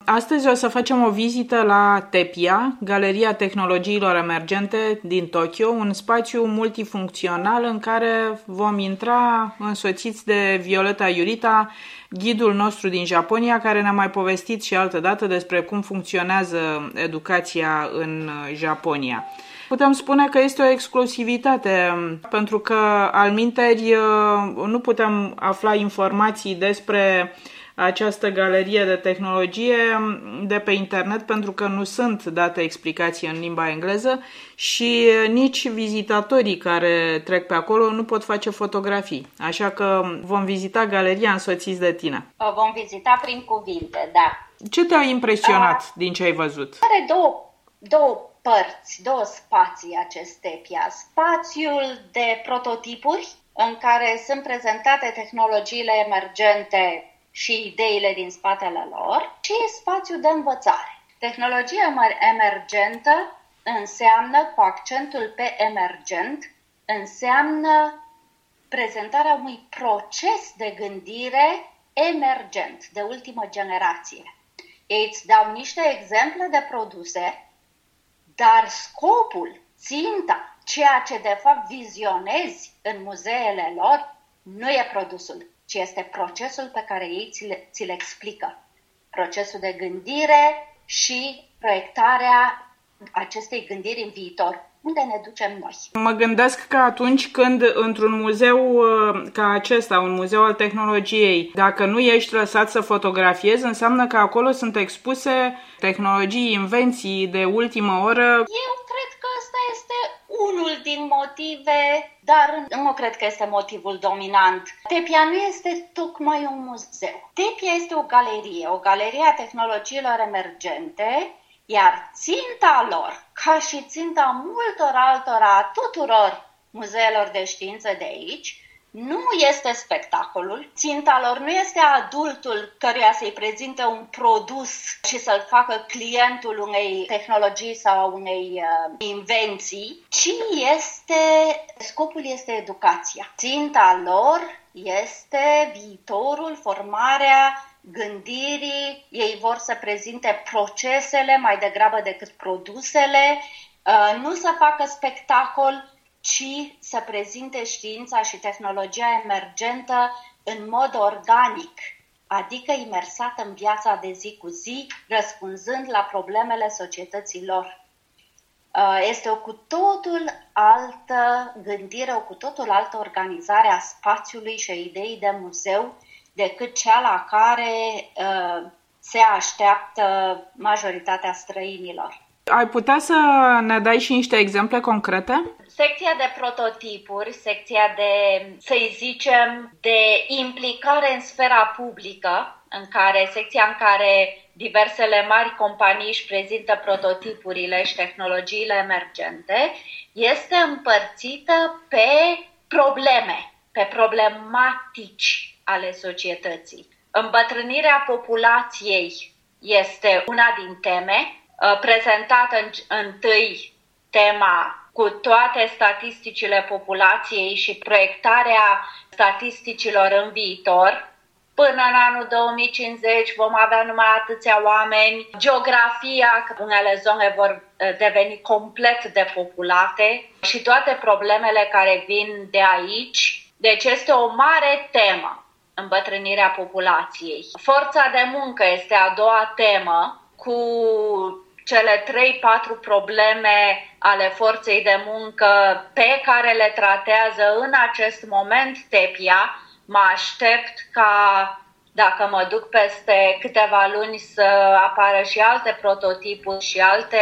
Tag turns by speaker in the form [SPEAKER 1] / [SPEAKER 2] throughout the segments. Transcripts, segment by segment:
[SPEAKER 1] Astăzi o să facem o vizită la TEPIA, Galeria Tehnologiilor Emergente din Tokyo, un spațiu multifuncțional în care vom intra însoțiți de Violeta Iurita, ghidul nostru din Japonia, care ne-a mai povestit și altădată despre cum funcționează educația în Japonia. Putem spune că este o exclusivitate, pentru că alminteri nu putem afla informații despre această galerie de tehnologie de pe internet, pentru că nu sunt date explicații în limba engleză și nici vizitatorii care trec pe acolo nu pot face fotografii. Așa că vom vizita galeria însoțiți de tine.
[SPEAKER 2] O vom vizita prin cuvinte, da.
[SPEAKER 1] Ce te-a impresionat din ce ai văzut?
[SPEAKER 2] Are două părți, două spații acest TEPIA. Spațiul de prototipuri în care sunt prezentate tehnologiile emergente și ideile din spatele lor, și spațiul de învățare. Tehnologia emergentă înseamnă, cu accentul pe emergent, înseamnă prezentarea unui proces de gândire emergent, de ultimă generație. Ei îți dau niște exemple de produse, dar scopul, ținta, ceea ce de fapt vizionezi în muzeele lor, nu e produsul, ci este procesul pe care ei ți-l explică. Procesul de gândire și proiectarea acestei gândiri în viitor. Unde ne ducem noi?
[SPEAKER 1] Mă gândesc că atunci când într-un muzeu ca acesta, un muzeu al tehnologiei, dacă nu ești lăsat să fotografiezi, înseamnă că acolo sunt expuse tehnologii, invenții de ultimă oră.
[SPEAKER 2] Eu cred că ăsta este unul din motive, dar nu cred că este motivul dominant. TEPIA nu este tocmai un muzeu. TEPIA este o galerie a tehnologiilor emergente, iar ținta lor, ca și ținta multor altora, tuturor muzeelor de știință de aici, nu este spectacolul, ținta lor nu este adultul căruia să-i prezinte un produs și să-l facă clientul unei tehnologii sau unei invenții, ci scopul este educația. Ținta lor este viitorul, formarea gândirii, ei vor să prezinte procesele mai degrabă decât produsele, nu să facă spectacol, ci să prezinte știința și tehnologia emergentă în mod organic, adică imersată în viața de zi cu zi, răspunzând la problemele societății lor. Este o cu totul altă gândire, o cu totul altă organizare a spațiului și a ideii de muzeu decât cea la care se așteaptă majoritatea străinilor.
[SPEAKER 1] Ai putea să ne dai și niște exemple concrete?
[SPEAKER 2] Secția de prototipuri, secția de, să-i zicem, de implicare în sfera publică, secția în care diversele mari companii își prezintă prototipurile și tehnologiile emergente, este împărțită pe probleme, pe problematici ale societății. Îmbătrânirea populației este una din teme, prezentată întâi tema cu toate statisticile populației și proiectarea statisticilor în viitor. Până în anul 2050 vom avea numai atâția oameni. Geografia, că unele zone vor deveni complet depopulate și toate problemele care vin de aici. Deci este o mare temă, îmbătrânirea populației. Forța de muncă este a doua temă, cu cele 3-4 probleme ale forței de muncă pe care le tratează în acest moment TEPIA. Mă aștept ca, dacă mă duc peste câteva luni, să apară și alte prototipuri și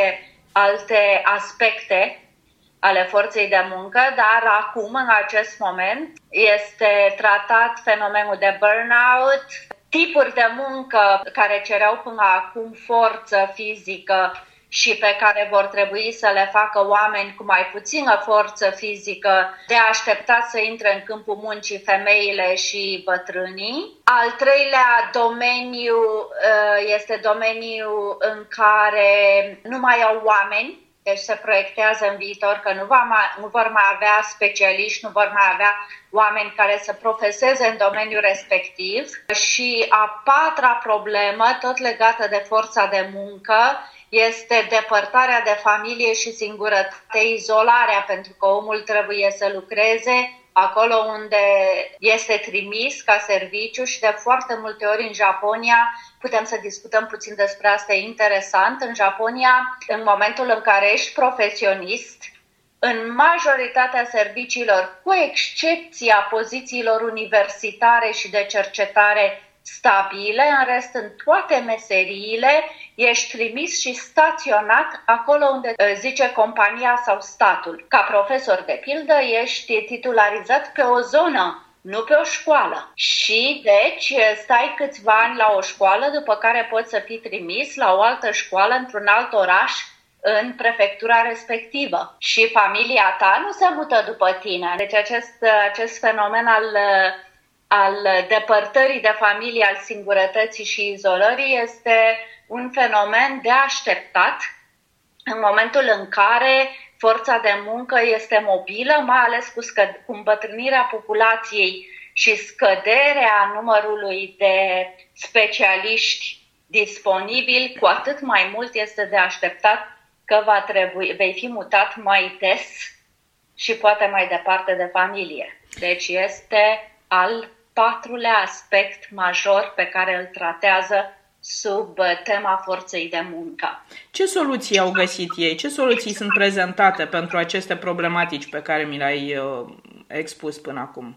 [SPEAKER 2] alte aspecte ale forței de muncă, dar acum, în acest moment, este tratat fenomenul de burnout, tipuri de muncă care cereau până acum forță fizică și pe care vor trebui să le facă oameni cu mai puțină forță fizică, de așteptat să intre în câmpul muncii femeile și bătrânii. Al treilea domeniu este domeniul în care nu mai au oameni Deci se proiectează în viitor că nu vor mai avea specialiști, nu vor mai avea oameni care să profeseze în domeniul respectiv. Și a patra problemă, tot legată de forța de muncă, este depărtarea de familie și singurătate, izolarea, pentru că omul trebuie să lucreze acolo unde este trimis ca serviciu și de foarte multe ori în Japonia, putem să discutăm puțin despre asta, e interesant, în Japonia, în momentul în care ești profesionist, în majoritatea serviciilor, cu excepția pozițiilor universitare și de cercetare stabile, în rest, în toate meseriile, ești trimis și staționat acolo unde zice compania sau statul. Ca profesor, de pildă, ești titularizat pe o zonă, nu pe o școală. Și, deci, stai câțiva ani la o școală, după care poți să fii trimis la o altă școală într-un alt oraș, în prefectura respectivă. Și familia ta nu se mută după tine. Deci acest fenomen al depărtării de familie, al singurătății și izolării este un fenomen de așteptat în momentul în care forța de muncă este mobilă, mai ales cu îmbătrânirea populației și scăderea numărului de specialiști disponibili, cu atât mai mult este de așteptat că vei fi mutat mai des și poate mai departe de familie. Deci este al patrulea aspect major pe care îl tratează sub tema forței de muncă.
[SPEAKER 1] Ce soluții au găsit ei? Ce soluții sunt prezentate pentru aceste problematici pe care mi le-ai expus până acum?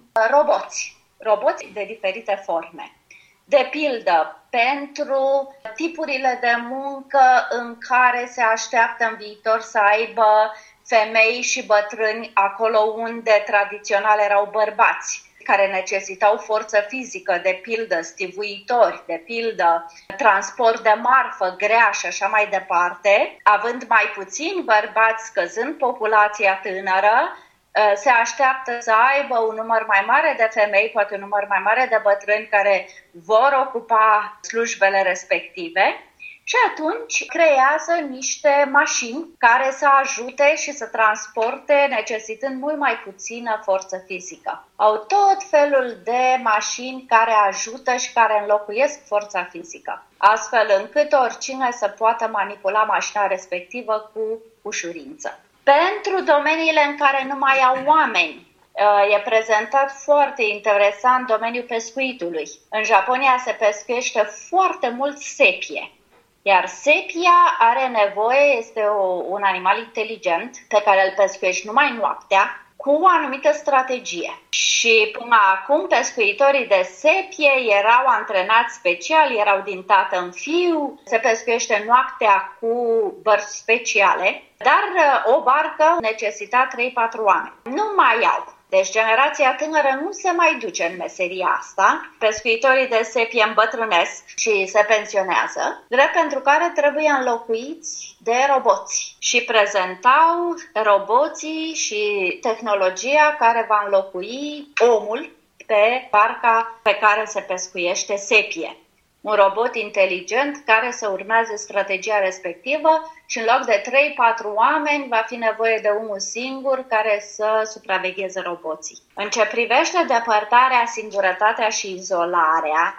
[SPEAKER 2] Roboți de diferite forme. De pildă, pentru tipurile de muncă în care se așteaptă în viitor să aibă femei și bătrâni acolo unde tradițional erau bărbați, care necesitau forță fizică, de pildă stivuitori, de pildă transport de marfă grea și așa mai departe, având mai puțini bărbați, scăzând populația tânără, se așteaptă să aibă un număr mai mare de femei, poate un număr mai mare de bătrâni care vor ocupa slujbele respective. Și atunci creează niște mașini care să ajute și să transporte, necesitând mult mai puțină forță fizică. Au tot felul de mașini care ajută și care înlocuiesc forța fizică, astfel încât oricine să poată manipula mașina respectivă cu ușurință. Pentru domeniile în care nu mai au oameni, e prezentat foarte interesant domeniul pescuitului. În Japonia se pescuiește foarte mult sepie. Iar sepia are nevoie, este un animal inteligent pe care îl pescuiești numai noaptea, cu o anumită strategie. Și până acum pescuitorii de sepie erau antrenați special, erau din tată în fiu, se pescuiește noaptea cu bărci speciale, dar o barcă necesita 3-4 oameni. Nu mai au. Deci generația tânără nu se mai duce în meseria asta, pescuitorii de sepie îmbătrânesc și se pensionează, drept pentru care trebuie înlocuiți de roboți. Și prezentau roboții și tehnologia care va înlocui omul pe barca pe care se pescuiește sepie. Un robot inteligent care să urmeze strategia respectivă și în loc de 3-4 oameni va fi nevoie de unul singur care să supravegheze roboții. În ce privește depărtarea, singurătatea și izolarea,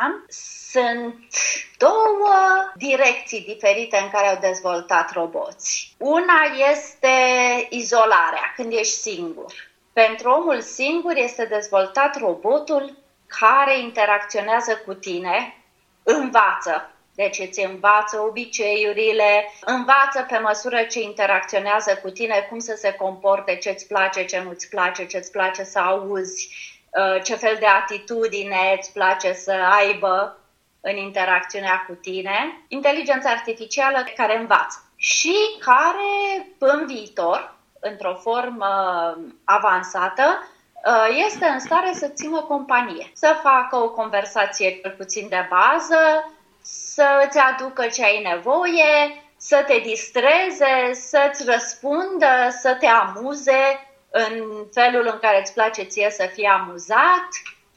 [SPEAKER 2] sunt două direcții diferite în care au dezvoltat roboți. Una este izolarea, când ești singur. Pentru omul singur este dezvoltat robotul care interacționează cu tine, învață. Deci îți învață obiceiurile, învață pe măsură ce interacționează cu tine, cum să se comporte, ce-ți place, ce nu-ți place, ce-ți place să auzi, ce fel de atitudine îți place să aibă în interacțiunea cu tine. Inteligența artificială care învață și care în viitor, într-o formă avansată, este în stare să țină companie, să facă o conversație cel puțin de bază, să-ți aducă ce ai nevoie, să te distreze, să-ți răspundă, să te amuze în felul în care îți place ție să fii amuzat,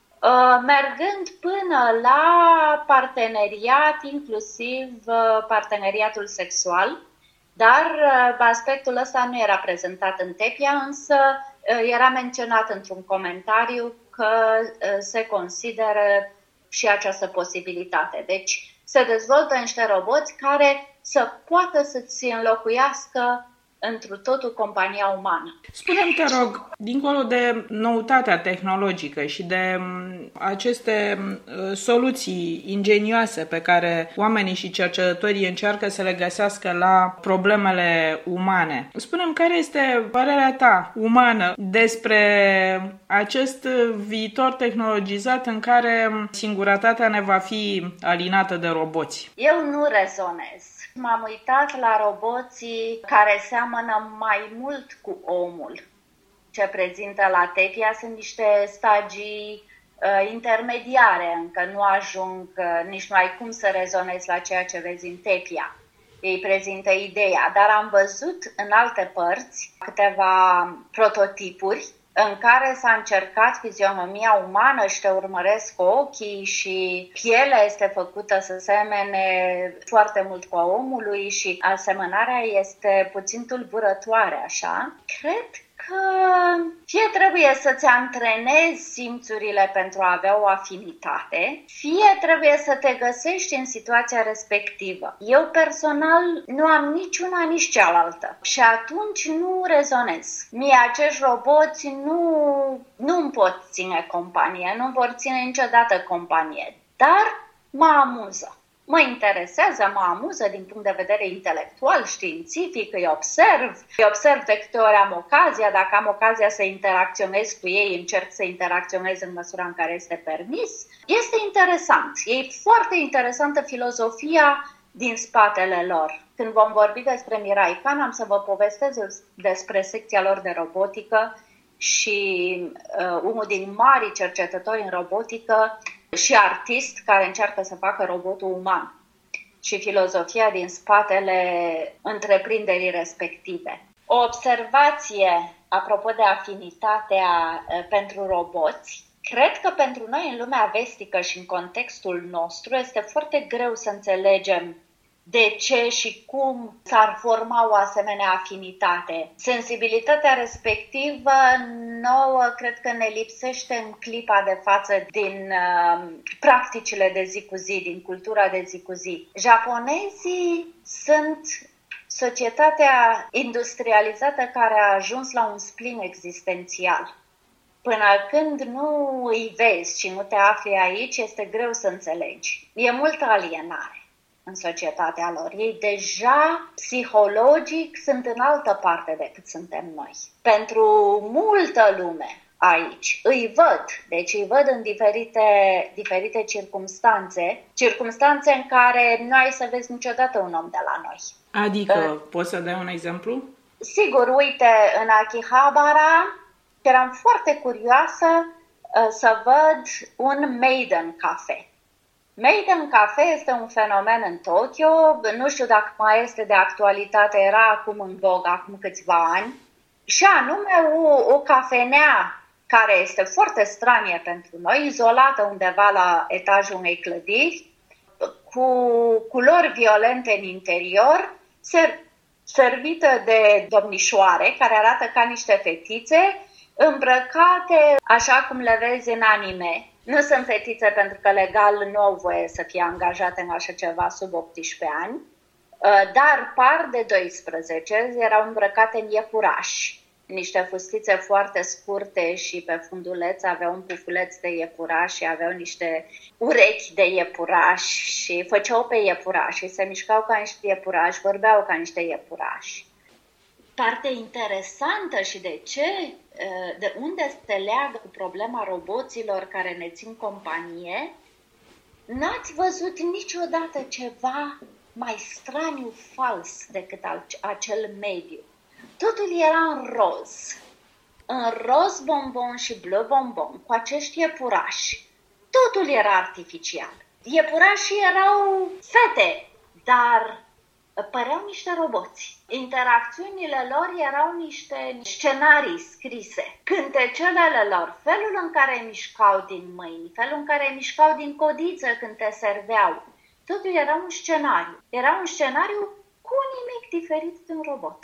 [SPEAKER 2] mergând până la parteneriat, inclusiv parteneriatul sexual. Dar aspectul ăsta nu era prezentat în Tepia, însă era menționat într-un comentariu că se consideră și această posibilitate. Deci se dezvoltă niște roboți care să poată să-ți înlocuiască întru totul compania umană.
[SPEAKER 1] Spune-mi, te rog, dincolo de noutatea tehnologică și de aceste soluții ingenioase pe care oamenii și cercetătorii încearcă să le găsească la problemele umane, spune-mi care este părerea ta umană despre acest viitor tehnologizat în care singurătatea ne va fi alinată de roboți?
[SPEAKER 2] Eu nu rezonez. M-am uitat la roboții care seamănă mai mult cu omul. Ce prezintă la Tepia sunt niște stagii intermediare, încă nu ajung, nici nu ai cum să rezonezi la ceea ce vezi în Tepia. Ei prezintă ideea, dar am văzut în alte părți câteva prototipuri în care s-a încercat fizionomia umană și te urmăresc ochii și pielea este făcută să semene foarte mult cu a omului și asemănarea este puțin tulburătoare, așa. Cred că fie trebuie să-ți antrenezi simțurile pentru a avea o afinitate, fie trebuie să te găsești în situația respectivă. Eu personal nu am nici una, nici cealaltă și atunci nu rezonez. Mie acești roboți nu îmi pot ține companie, nu vor ține niciodată companie, dar mă amuză. Mă interesează, mă amuză din punct de vedere intelectual, științific, îi observ de câte ori am ocazia, dacă am ocazia să interacționez cu ei, încerc să interacționez în măsura în care este permis. Este interesant, e foarte interesantă filozofia din spatele lor. Când vom vorbi despre Mirai Khan, am să vă povestesc despre secția lor de robotică și unul din marii cercetători în robotică și artist care încearcă să facă robotul uman și filozofia din spatele întreprinderii respective. O observație apropo de afinitatea pentru roboți. Cred că pentru noi în lumea vestică și în contextul nostru este foarte greu să înțelegem de ce și cum s-ar forma o asemenea afinitate. Sensibilitatea respectivă nouă cred că ne lipsește în clipa de față din practicile de zi cu zi, din cultura de zi cu zi. Japonezii sunt societatea industrializată care a ajuns la un splin existențial. Până când nu îi vezi și nu te afli aici, este greu să înțelegi. E multă alienare în societatea lor. Ei deja psihologic sunt în altă parte decât suntem noi. Pentru multă lume aici îi văd, deci îi văd în diferite circumstanțe în care nu ai să vezi niciodată un om de la noi.
[SPEAKER 1] Adică, poți să dai un exemplu?
[SPEAKER 2] Sigur, uite, în Akihabara eram foarte curioasă să văd un Maiden Cafe. Maiden Cafe este un fenomen în Tokyo, nu știu dacă mai este de actualitate, era acum în vogă, acum câțiva ani, și anume o cafenea care este foarte stranie pentru noi, izolată undeva la etajul unei clădiri, cu culori violente în interior, servită de domnișoare care arată ca niște fetițe, îmbrăcate așa cum le vezi în anime. Nu sunt fetițe pentru că legal nu au voie să fie angajate în așa ceva sub 18 ani, dar par de 12, erau îmbrăcate în iepurași. Niște fustițe foarte scurte și pe funduleț aveau un pufuleț de iepuraș și aveau niște urechi de iepuraș și făceau pe iepurași și se mișcau ca niște iepurași, vorbeau ca niște iepurași. Parte interesantă și de unde se leagă cu problema roboților care ne țin companie, n-ați văzut niciodată ceva mai straniu fals decât acel mediu. Totul era în roz bombon și bleu bombon, cu acești iepurași. Totul era artificial. Iepurașii erau fete, dar păreau niște roboți. Interacțiunile lor erau niște scenarii scrise. Cântecele lor, felul în care mișcau din mâini, felul în care mișcau din codiță când te serveau, totul era un scenariu. Era un scenariu cu nimic diferit de un robot.